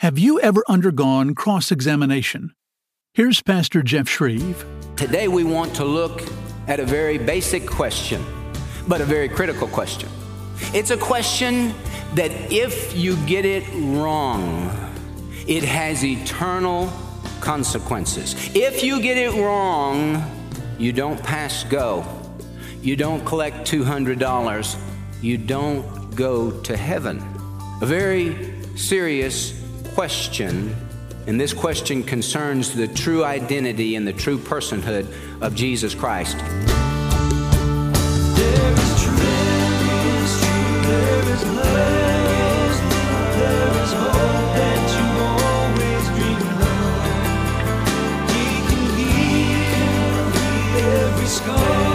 Have you ever undergone cross-examination? Here's Pastor Jeff Shreve. Today we want to look at a very basic question, but a very critical question. It's a question that if you get it wrong, it has eternal consequences. If you get it wrong, you don't pass go. You don't collect $200. You don't go to heaven. A very serious question, and this question concerns the true identity and the true personhood of Jesus Christ. There is truth, there is love, there is hope that you always dreamed of. He can heal every scar.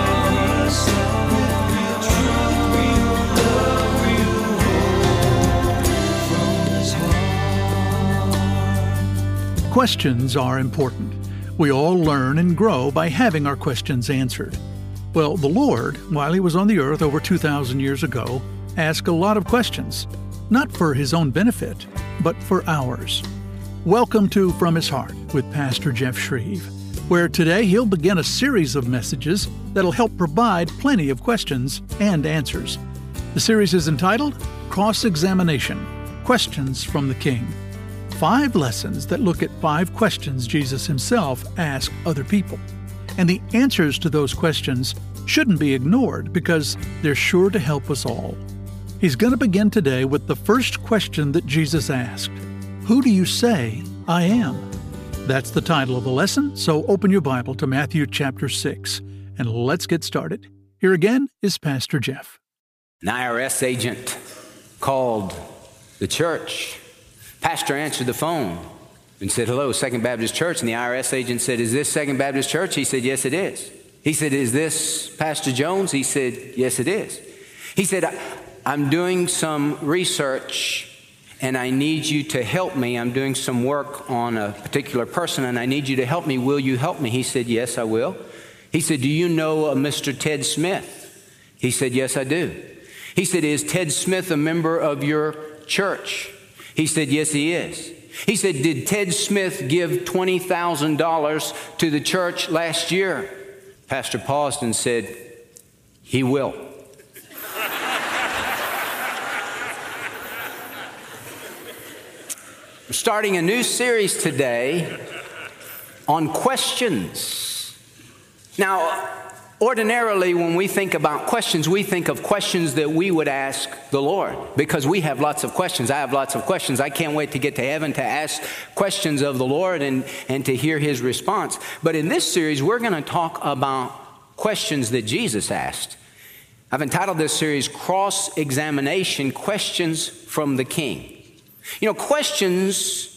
Questions are important. We all learn and grow by having our questions answered. Well, the Lord, while He was on the earth over 2,000 years ago, asked a lot of questions, not for His own benefit, but for ours. Welcome to From His Heart with Pastor Jeff Shreve, where today he'll begin a series of messages that'll help provide plenty of questions and answers. The series is entitled Cross-Examination, Questions from the King. 5 lessons that look at 5 questions Jesus himself asked other people. And the answers to those questions shouldn't be ignored because they're sure to help us all. He's going to begin today with the first question that Jesus asked. Who do you say I am? That's the title of the lesson, so open your Bible to Matthew chapter 6, and let's get started. Here again is Pastor Jeff. An IRS agent called the church. Pastor answered the phone and said, "Hello, Second Baptist Church." And the IRS agent said, "Is this Second Baptist Church?" He said, "Yes, it is." He said, "Is this Pastor Jones?" He said, "Yes, it is." He said, "I'm doing some research and I need you to help me. I'm doing some work on a particular person and I need you to help me. Will you help me?" He said, "Yes, I will." He said, "Do you know a Mr. Ted Smith?" He said, "Yes, I do." He said, "Is Ted Smith a member of your church?" He said, "Yes, he is." He said, "Did Ted Smith give $20,000 to the church last year?" Pastor paused and said, "He will." We're starting a new series today on questions. Now, ordinarily, when we think about questions, we think of questions that we would ask the Lord because we have lots of questions. I have lots of questions. I can't wait to get to heaven to ask questions of the Lord and to hear His response. But in this series, we're going to talk about questions that Jesus asked. I've entitled this series, Cross-Examination, Questions from the King. You know, questions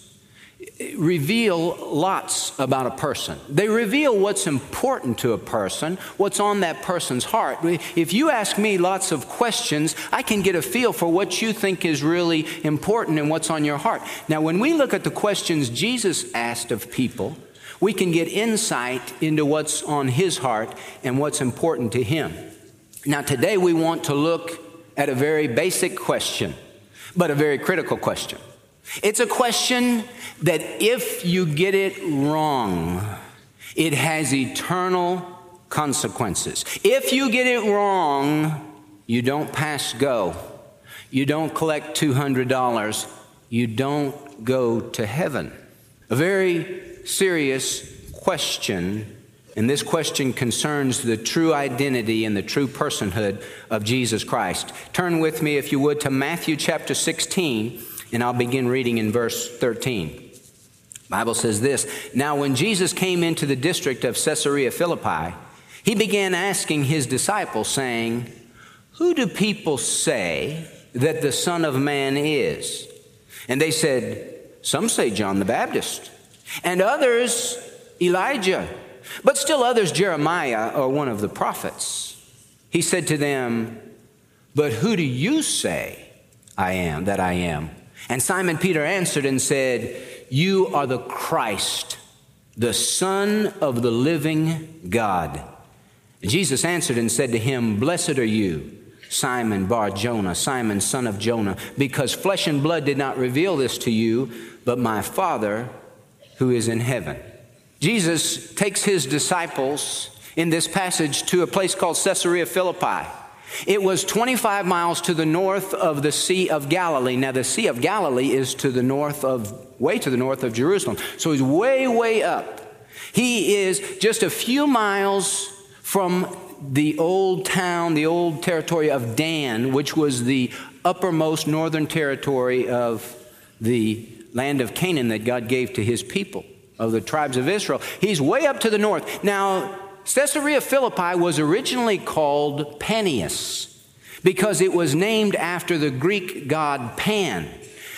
reveal lots about a person. They reveal what's important to a person, what's on that person's heart. If you ask me lots of questions, I can get a feel for what you think is really important and what's on your heart. Now, when we look at the questions Jesus asked of people, we can get insight into what's on His heart and what's important to Him. Now, today we want to look at a very basic question, but a very critical question. It's a question that if you get it wrong, it has eternal consequences. If you get it wrong, you don't pass go. You don't collect $200. You don't go to heaven. A very serious question, and this question concerns the true identity and the true personhood of Jesus Christ. Turn with me, if you would, to Matthew chapter 16, and I'll begin reading in verse 13. The Bible says this, "Now when Jesus came into the district of Caesarea Philippi, He began asking His disciples, saying, 'Who do people say that the Son of Man is?' And they said, 'Some say John the Baptist, and others Elijah, but still others Jeremiah or one of the prophets.' He said to them, 'But who do you say I am, that I am?' And Simon Peter answered and said, 'You are the Christ, the Son of the living God.' And Jesus answered and said to him, 'Blessed are you, Simon Bar Jonah, Simon son of Jonah, because flesh and blood did not reveal this to you, but my Father who is in heaven. Jesus takes his disciples in this passage to a place called Caesarea Philippi. It was 25 miles to the north of the Sea of Galilee. Now, the Sea of Galilee is way to the north of Jerusalem. So he's way up. He is just a few miles from the old town, the old territory of Dan, which was the uppermost northern territory of the land of Canaan that God gave to his people, of the tribes of Israel. He's way up to the north. Now, Caesarea Philippi was originally called Panias because it was named after the Greek god Pan.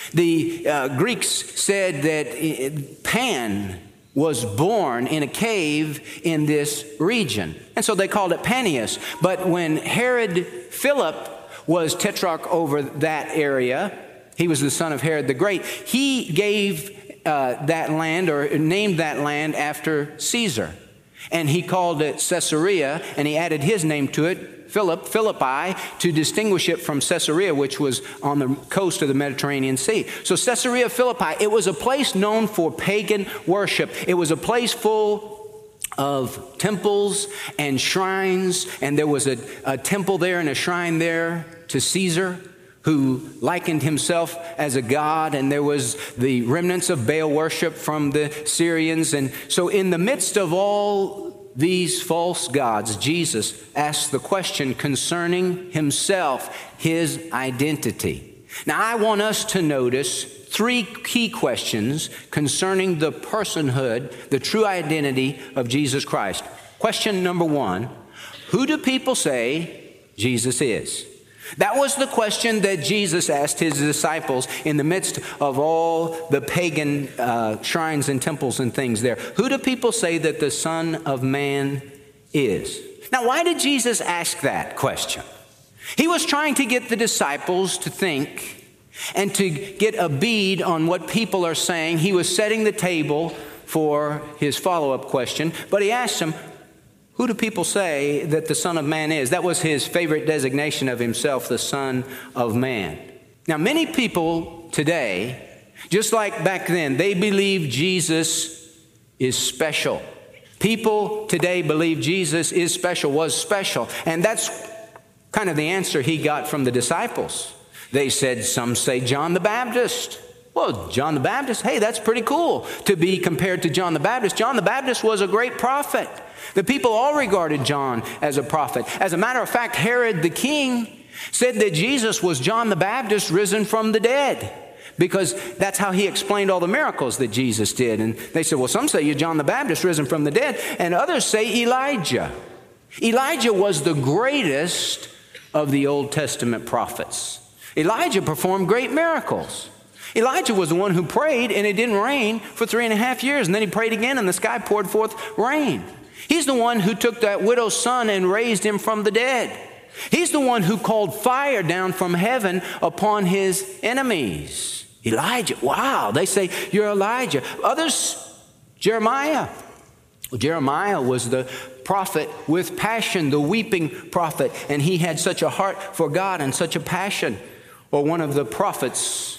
The Greeks said that Pan was born in a cave in this region, and so they called it Panias. But when Herod Philip was tetrarch over that area, he was the son of Herod the Great, he gave that land, or named that land after Caesar. And he called it Caesarea, and he added his name to it, Philippi, to distinguish it from Caesarea, which was on the coast of the Mediterranean Sea. So Caesarea Philippi, it was a place known for pagan worship. It was a place full of temples and shrines, and there was a temple there and a shrine there to Caesar, who likened himself as a god, and there was the remnants of Baal worship from the Syrians. And so in the midst of all these false gods, Jesus asked the question concerning himself, his identity. Now, I want us to notice three key questions concerning the personhood, the true identity of Jesus Christ. Question number one, who do people say Jesus is? That was the question that Jesus asked his disciples in the midst of all the pagan shrines and temples and things there. Who do people say that the Son of Man is? Now, why did Jesus ask that question? He was trying to get the disciples to think and to get a bead on what people are saying. He was setting the table for his follow-up question, but he asked them, who do people say that the Son of Man is? That was his favorite designation of himself, the Son of Man. Now, many people today, just like back then, they believe Jesus is special. People today believe Jesus is special, was special. And that's kind of the answer he got from the disciples. They said, some say John the Baptist. Well, John the Baptist, hey, that's pretty cool to be compared to John the Baptist. John the Baptist was a great prophet. The people all regarded John as a prophet. As a matter of fact, Herod the king said that Jesus was John the Baptist risen from the dead, because that's how he explained all the miracles that Jesus did. And they said, well, some say you're John the Baptist risen from the dead, and others say Elijah. Elijah was the greatest of the Old Testament prophets. Elijah performed great miracles. Elijah was the one who prayed and it didn't rain for 3.5 years. And then he prayed again and the sky poured forth rain. He's the one who took that widow's son and raised him from the dead. He's the one who called fire down from heaven upon his enemies. Elijah, wow, they say you're Elijah. Others, Jeremiah. Well, Jeremiah was the prophet with passion, the weeping prophet. And he had such a heart for God and such a passion. Or one of the prophets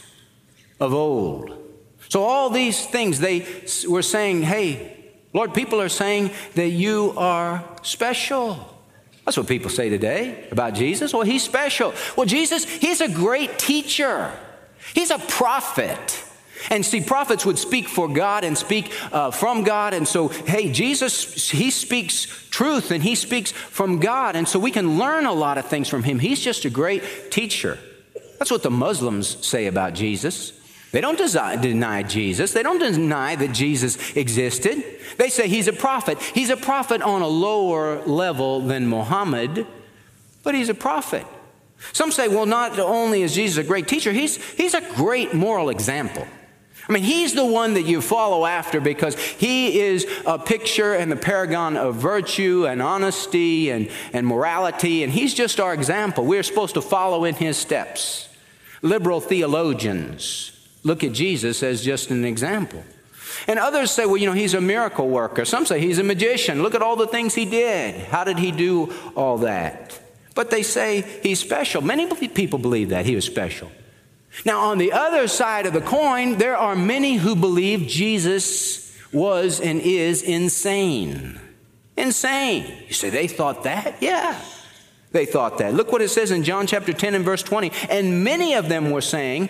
of old. So all these things, they were saying, hey, Lord, people are saying that you are special. That's what people say today about Jesus. Well, he's special. Well, Jesus, he's a great teacher. He's a prophet. And see, prophets would speak for God and speak from God. And so, hey, Jesus, he speaks truth and he speaks from God. And so we can learn a lot of things from him. He's just a great teacher. That's what the Muslims say about Jesus. They don't deny Jesus. They don't deny that Jesus existed. They say he's a prophet. He's a prophet on a lower level than Muhammad, but he's a prophet. Some say, well, not only is Jesus a great teacher, he's a great moral example. I mean, he's the one that you follow after because he is a picture and the paragon of virtue and honesty and morality, and he's just our example. We're supposed to follow in his steps. Liberal theologians look at Jesus as just an example. And others say, well, he's a miracle worker. Some say he's a magician. Look at all the things he did. How did he do all that? But they say he's special. Many people believe that he was special. Now, on the other side of the coin, there are many who believe Jesus was and is insane. Insane. You say, they thought that? Yeah, they thought that. Look what it says in John chapter 10 and verse 20. And many of them were saying,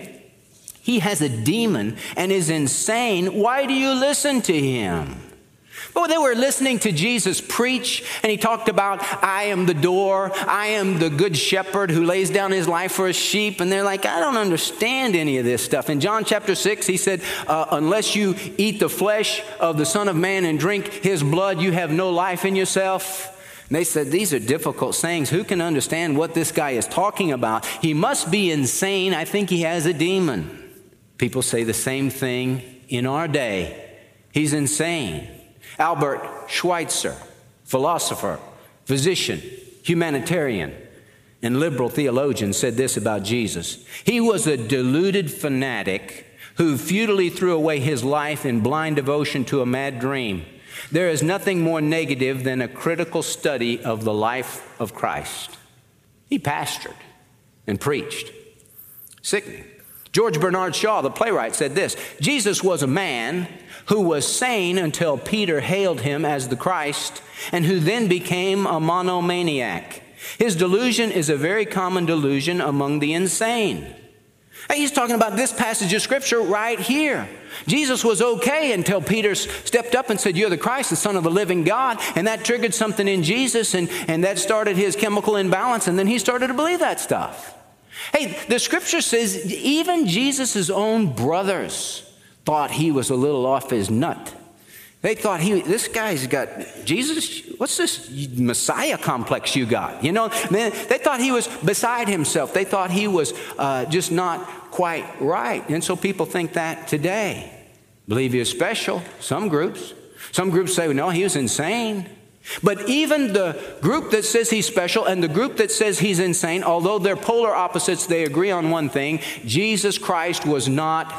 he has a demon and is insane. Why do you listen to him? Well, they were listening to Jesus preach, and he talked about, I am the door, I am the good shepherd who lays down his life for his sheep. And they're like, I don't understand any of this stuff. In John chapter 6, he said, unless you eat the flesh of the Son of Man and drink his blood, you have no life in yourself. And they said, these are difficult sayings. Who can understand what this guy is talking about? He must be insane. I think he has a demon. People say the same thing in our day. He's insane. Albert Schweitzer, philosopher, physician, humanitarian, and liberal theologian, said this about Jesus. He was a deluded fanatic who futilely threw away his life in blind devotion to a mad dream. There is nothing more negative than a critical study of the life of Christ. He pastored and preached. Sickening. George Bernard Shaw, the playwright, said this: Jesus was a man who was sane until Peter hailed him as the Christ, and who then became a monomaniac. His delusion is a very common delusion among the insane. He's talking about this passage of Scripture right here. Jesus was okay until Peter stepped up and said, you're the Christ, the Son of the living God. And that triggered something in Jesus, and that started his chemical imbalance, and then he started to believe that stuff. Hey, the Scripture says even Jesus' own brothers thought he was a little off his nut. They thought this guy's got, Jesus, what's this Messiah complex you got? You know, man, they thought he was beside himself. They thought he was just not quite right. And so people think that today. Believe he is special, some groups. Some groups say, no, he was insane. But even the group that says he's special and the group that says he's insane, although they're polar opposites, they agree on one thing: Jesus Christ was not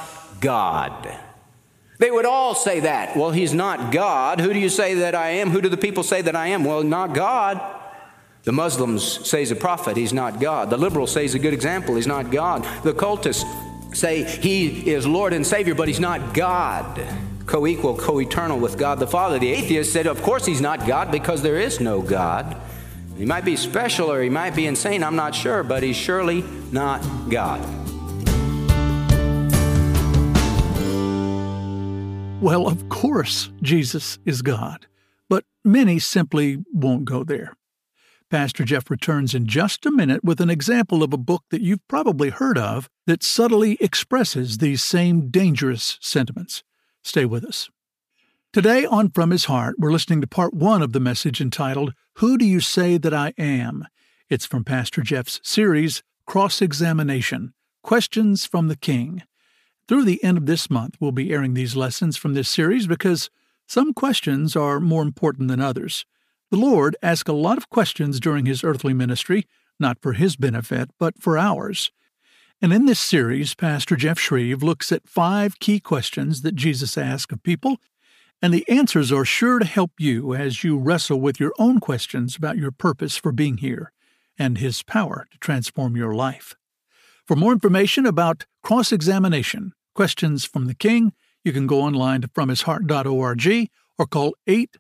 God. They would all say that. Well, he's not God. Who do you say that I am? Who do the people say that I am? Well, not God. The Muslims say he's a prophet. He's not God. The liberals say he's a good example. He's not God. The cultists say he is Lord and Savior, but he's not God. Co-equal, co-eternal with God the Father. The atheist said, of course he's not God because there is no God. He might be special or he might be insane, I'm not sure, but he's surely not God. Well, of course Jesus is God, but many simply won't go there. Pastor Jeff returns in just a minute with an example of a book that you've probably heard of that subtly expresses these same dangerous sentiments. Stay with us. Today on From His Heart, we're listening to part 1 of the message entitled, Who Do You Say That I Am? It's from Pastor Jeff's series, Cross-Examination, Questions from the King. Through the end of this month, we'll be airing these lessons from this series because some questions are more important than others. The Lord asked a lot of questions during his earthly ministry, not for his benefit, but for ours. And in this series, Pastor Jeff Shreve looks at 5 key questions that Jesus asked of people, and the answers are sure to help you as you wrestle with your own questions about your purpose for being here and his power to transform your life. For more information about cross-examination, questions from the King, you can go online to fromhisheart.org or call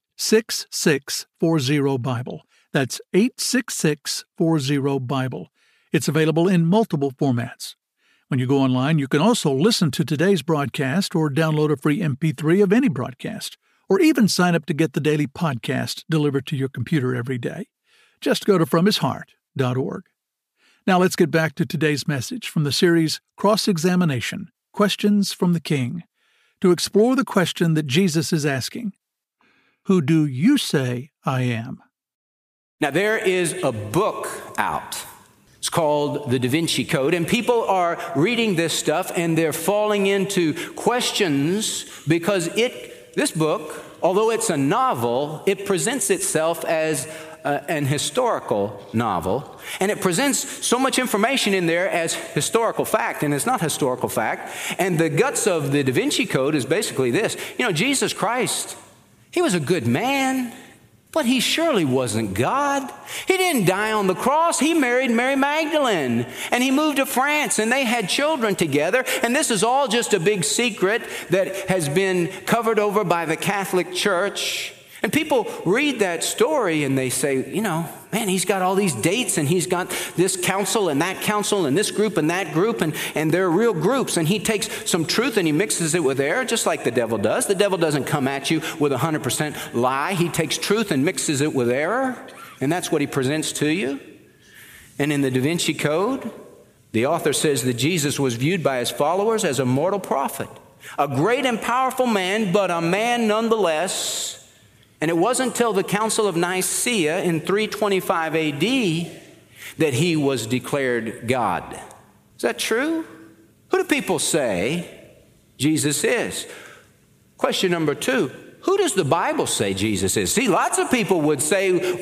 866-40-BIBLE. That's 866-40-BIBLE. It's available in multiple formats. When you go online, you can also listen to today's broadcast or download a free MP3 of any broadcast, or even sign up to get the daily podcast delivered to your computer every day. Just go to fromhisheart.org. Now let's get back to today's message from the series Cross-Examination, Questions from the King, to explore the question that Jesus is asking: Who do you say I am? Now there is a book out. It's called the Da Vinci Code, and people are reading this stuff and they're falling into questions because this book, although it's a novel, it presents itself as an historical novel, and it presents so much information in there as historical fact, and it's not historical fact. And the guts of the Da Vinci Code is basically this: Jesus Christ, he was a good man. But he surely wasn't God. He didn't die on the cross. He married Mary Magdalene, and he moved to France, and they had children together. And this is all just a big secret that has been covered over by the Catholic Church. And people read that story and they say, man, he's got all these dates, and he's got this council and that council and this group and that group, and they're real groups. And he takes some truth and he mixes it with error, just like the devil does. The devil doesn't come at you with 100% lie. He takes truth and mixes it with error, and that's what he presents to you. And in the Da Vinci Code, the author says that Jesus was viewed by his followers as a mortal prophet, a great and powerful man, but a man nonetheless. And it wasn't until the Council of Nicaea in 325 A.D. that he was declared God. Is that true? Who do people say Jesus is? Question number 2, who does the Bible say Jesus is? See, lots of people would say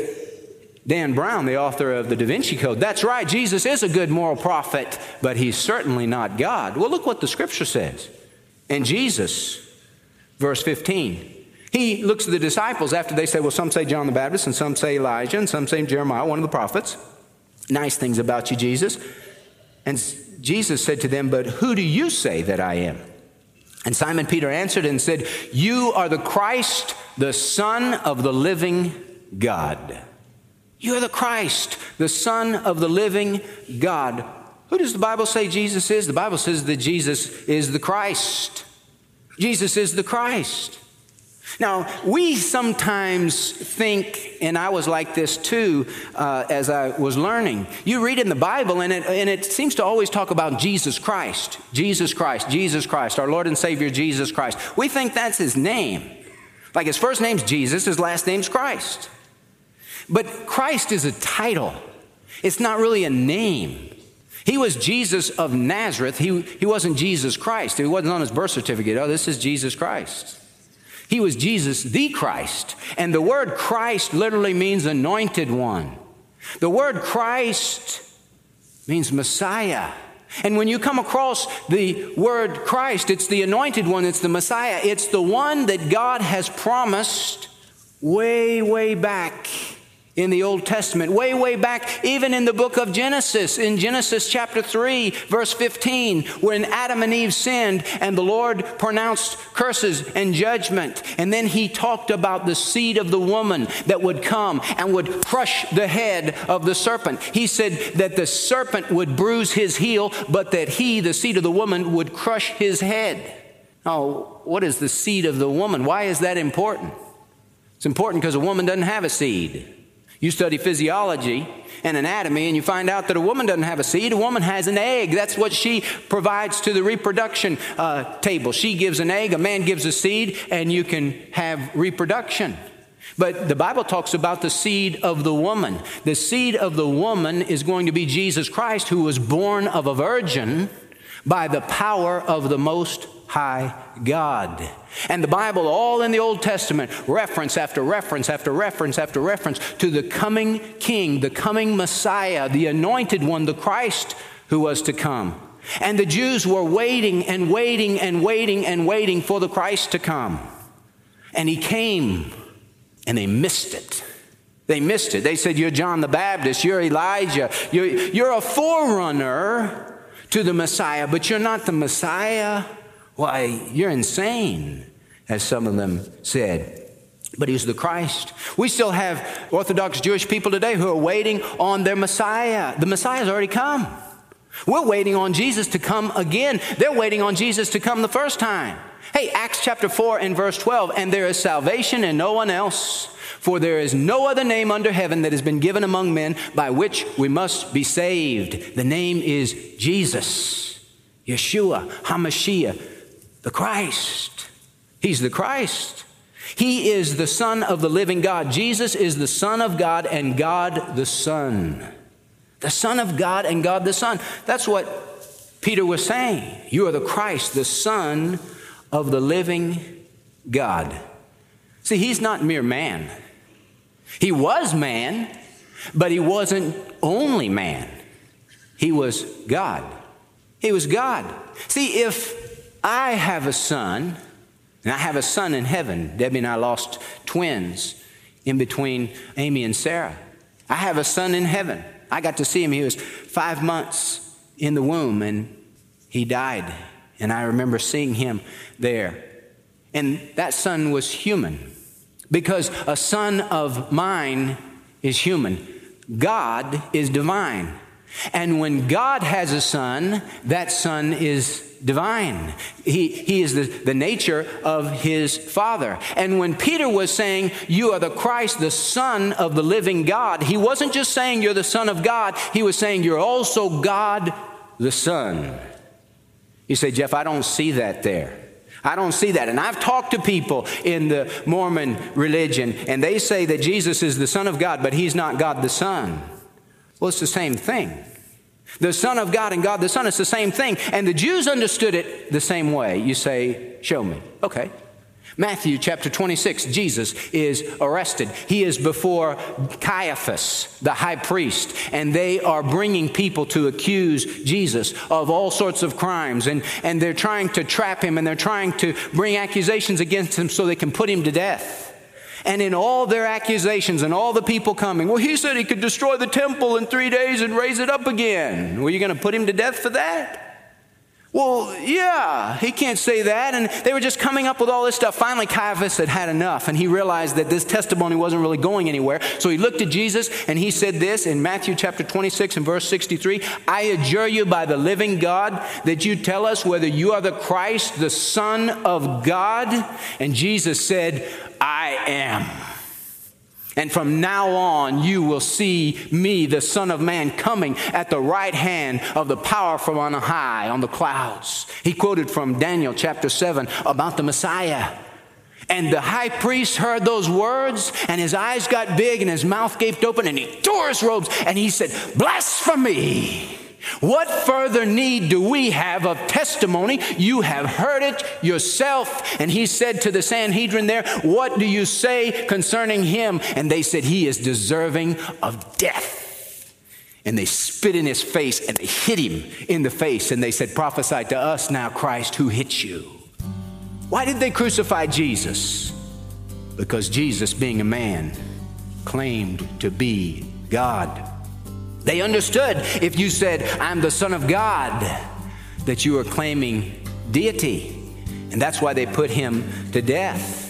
with Dan Brown, the author of the Da Vinci Code, that's right, Jesus is a good moral prophet, but he's certainly not God. Well, look what the scripture says. And Jesus, verse 15, he looks at the disciples after they say, well, some say John the Baptist, and some say Elijah, and some say Jeremiah, one of the prophets. Nice things about you, Jesus. And Jesus said to them, but who do you say that I am? And Simon Peter answered and said, you are the Christ, the Son of the living God. You are the Christ, the Son of the living God. Who does the Bible say Jesus is? The Bible says that Jesus is the Christ. Jesus is the Christ. Now, we sometimes think, and I was like this too as I was learning. You read in the Bible, and it seems to always talk about Jesus Christ, Jesus Christ, Jesus Christ, our Lord and Savior, Jesus Christ. We think that's his name. Like his first name's Jesus, his last name's Christ. But Christ is a title. It's not really a name. He was Jesus of Nazareth. He wasn't Jesus Christ. He wasn't on his birth certificate. Oh, this is Jesus Christ. He was Jesus the Christ. And the word Christ literally means anointed one. The word Christ means Messiah. And when you come across the word Christ, it's the anointed one, it's the Messiah. It's the one that God has promised way, way back in the Old Testament, way, way back, even in the book of Genesis, in Genesis chapter 3, verse 15, when Adam and Eve sinned and the Lord pronounced curses and judgment. And then he talked about the seed of the woman that would come and would crush the head of the serpent. He said that the serpent would bruise his heel, but that he, the seed of the woman, would crush his head. Now, what is the seed of the woman? Why is that important? It's important because a woman doesn't have a seed. You study physiology and anatomy, and you find out that a woman doesn't have a seed. A woman has an egg. That's what she provides to the reproduction table. She gives an egg, a man gives a seed, and you can have reproduction. But the Bible talks about the seed of the woman. The seed of the woman is going to be Jesus Christ, who was born of a virgin by the power of the Most High God. And the Bible, all in the Old Testament, reference after reference after reference after reference to the coming King, the coming Messiah, the anointed one, the Christ who was to come. And the Jews were waiting and waiting and waiting and waiting for the Christ to come. And he came, and they missed it. They missed it. They said, you're John the Baptist, you're Elijah, you're a forerunner to the Messiah, but you're not the Messiah. Why, you're insane, as some of them said. But he was the Christ. We still have Orthodox Jewish people today who are waiting on their Messiah. The Messiah's already come. We're waiting on Jesus to come again. They're waiting on Jesus to come the first time. Hey, Acts chapter 4 and verse 12, and there is salvation in no one else, for there is no other name under heaven that has been given among men by which we must be saved. The name is Jesus, Yeshua, HaMashiach, the Christ. He's the Christ. He is the Son of the living God. Jesus is the Son of God and God the Son. The Son of God and God the Son. That's what Peter was saying. You are the Christ, the Son of the living God. See, he's not mere man. He was man, but he wasn't only man. He was God. He was God. See, if I have a son, and I have a son in heaven. Debbie and I lost twins in between Amy and Sarah. I have a son in heaven. I got to see him. He was 5 months in the womb, and he died. And I remember seeing him there. And that son was human, because a son of mine is human. God is divine. And when God has a son, that son is divine. He is the nature of his Father. And when Peter was saying, you are the Christ, the Son of the living God, he wasn't just saying you're the Son of God. He was saying you're also God the Son. You say, Jeff, I don't see that there. I don't see that. And I've talked to people in the Mormon religion, and they say that Jesus is the Son of God, but he's not God the Son. Well, it's the same thing. The Son of God and God the Son, it's the same thing. And the Jews understood it the same way. You say, show me. Okay. Matthew chapter 26, Jesus is arrested. He is before Caiaphas, the high priest, and they are bringing people to accuse Jesus of all sorts of crimes. And they're trying to trap him, and they're trying to bring accusations against him so they can put him to death. And in all their accusations and all the people coming, well, he said he could destroy the temple in 3 days and raise it up again. Were you going to put him to death for that? Well, yeah, he can't say that. And they were just coming up with all this stuff. Finally, Caiaphas had had enough, and he realized that this testimony wasn't really going anywhere. So he looked at Jesus, and he said this in Matthew chapter 26 and verse 63, I adjure you by the living God that you tell us whether you are the Christ, the Son of God. And Jesus said, I am. And from now on, you will see me, the Son of Man, coming at the right hand of the power from on high on the clouds. He quoted from Daniel chapter 7 about the Messiah. And the high priest heard those words, and his eyes got big and his mouth gaped open, and he tore his robes and he said, blasphemy! What further need do we have of testimony? You have heard it yourself. And he said to the Sanhedrin there, what do you say concerning him? And they said, he is deserving of death. And they spit in his face and they hit him in the face. And they said, prophesy to us now, Christ, who hit you? Why did they crucify Jesus? Because Jesus, being a man, claimed to be God. They understood if you said, I'm the Son of God, that you were claiming deity. And that's why they put him to death.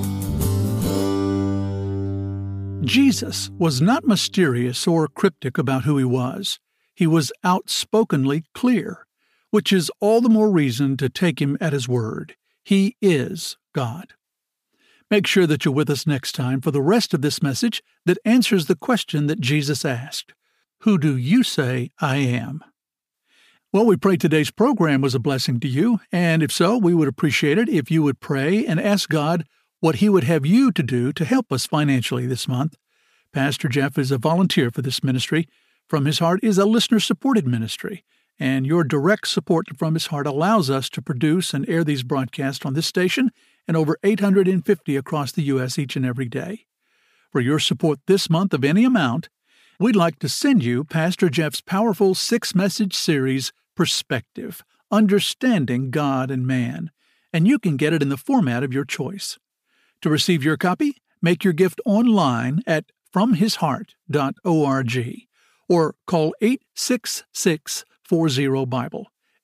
Jesus was not mysterious or cryptic about who he was. He was outspokenly clear, which is all the more reason to take him at his word. He is God. Make sure that you're with us next time for the rest of this message that answers the question that Jesus asked. Who do you say I am? Well, we pray today's program was a blessing to you, and if so, we would appreciate it if you would pray and ask God what He would have you to do to help us financially this month. Pastor Jeff is a volunteer for this ministry. From His Heart is a listener-supported ministry, and your direct support from His Heart allows us to produce and air these broadcasts on this station and over 850 across the U.S. each and every day. For your support this month of any amount, we'd like to send you Pastor Jeff's powerful 6-message series, Perspective, Understanding God and Man, and you can get it in the format of your choice. To receive your copy, make your gift online at FromHisHeart.org or call 866-40-BIBLE,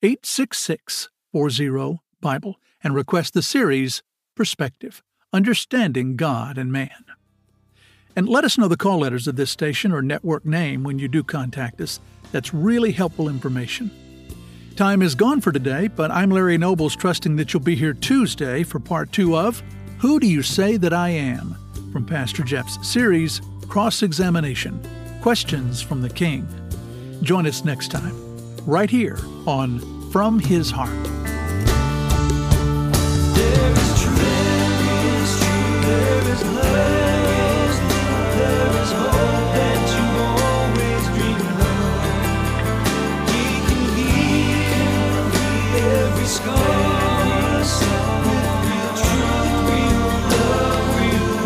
866-40-BIBLE, and request the series, Perspective, Understanding God and Man. And let us know the call letters of this station or network name when you do contact us. That's really helpful information. Time is gone for today, but I'm Larry Nobles, trusting that you'll be here Tuesday for part 2 of Who Do You Say That I Am? From Pastor Jeff's series, Cross-Examination, Questions from the King. Join us next time, right here on From His Heart. There is truth, there is love. There is hope that you always dreamed of. He can heal every scar with real truth, real love, real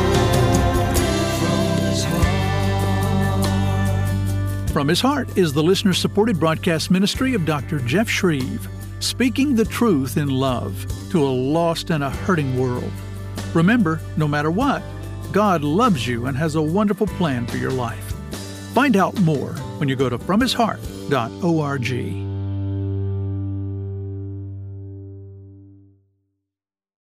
hope from His heart. From His Heart is the listener-supported broadcast ministry of Dr. Jeff Shreve, speaking the truth in love to a lost and a hurting world. Remember, no matter what, God loves you and has a wonderful plan for your life. Find out more when you go to FromHisHeart.org.